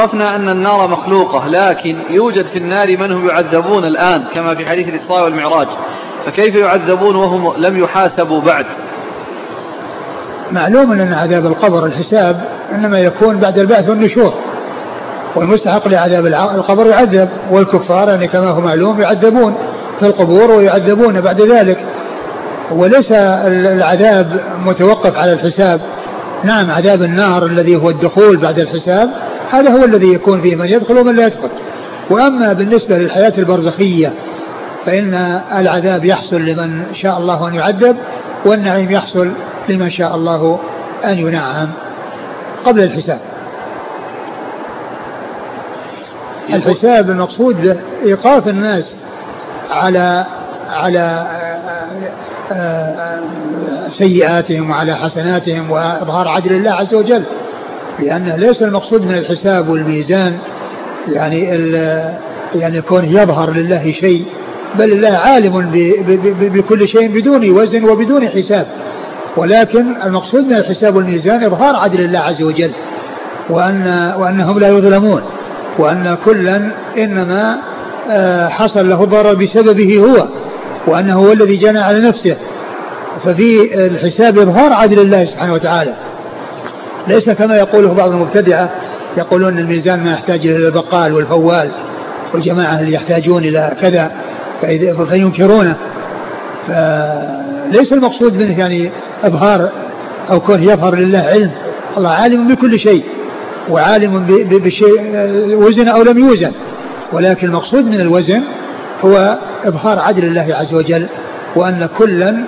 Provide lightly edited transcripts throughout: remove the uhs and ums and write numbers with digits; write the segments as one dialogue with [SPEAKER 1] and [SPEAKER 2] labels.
[SPEAKER 1] عرفنا أن النار مخلوقة، لكن يوجد في النار من هم يعذبون الآن كما في حديث الإسراء والمعراج، فكيف يعذبون وهم لم يحاسبوا بعد؟
[SPEAKER 2] معلوم أن عذاب القبر الحساب إنما يكون بعد البعث والنشور، والمستحق لعذاب القبر يعذب، والكفار يعني كما هو معلوم يعذبون في القبور ويعذبون بعد ذلك، وليس العذاب متوقف على الحساب. نعم عذاب النار الذي هو الدخول بعد الحساب هذا هو الذي يكون فيه من يدخل ومن لا يدخل. وأما بالنسبة للحياة البرزخية فإن العذاب يحصل لمن شاء الله أن يعذب، والنعيم يحصل لمن شاء الله أن ينعم قبل الحساب. الحساب المقصود به إيقاف الناس على سيئاتهم وعلى حسناتهم وإظهار عدل الله عز وجل، لأنه ليس المقصود من الحساب والميزان يعني كونه يظهر لله شيء، بل الله عالم بكل شيء بدون وزن وبدون حساب، ولكن المقصود من الحساب والميزان إظهار عدل الله عز وجل، وأنهم لا يظلمون، وأن كلا إنما حصل له ضرر بسببه هو، وأنه هو الذي جنى على نفسه. ففي الحساب إظهار عدل الله سبحانه وتعالى، ليس كما يقوله بعض المبتدعة يقولون الميزان ما يحتاج إلى البقال والفوال والجماعة اللي يحتاجون إلى كذا فينكرونه. فليس المقصود منه يعني إظهار أو كون يظهر لله علم، الله عالم بكل شيء وعالم بشيء وزن أو لم يوزن، ولكن المقصود من الوزن هو إظهار عدل الله عز وجل، وأن كلا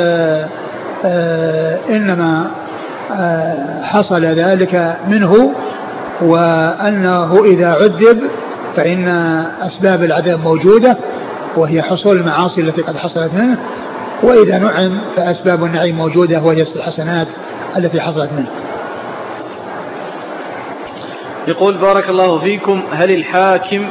[SPEAKER 2] إنما حصل ذلك منه، وأنه إذا عذب فإن أسباب العذاب موجودة وهي حصول المعاصي التي قد حصلت منه، وإذا نعم فأسباب النعيم موجودة وهي الحسنات التي حصلت منه.
[SPEAKER 1] يقول بارك الله فيكم، هل الحاكم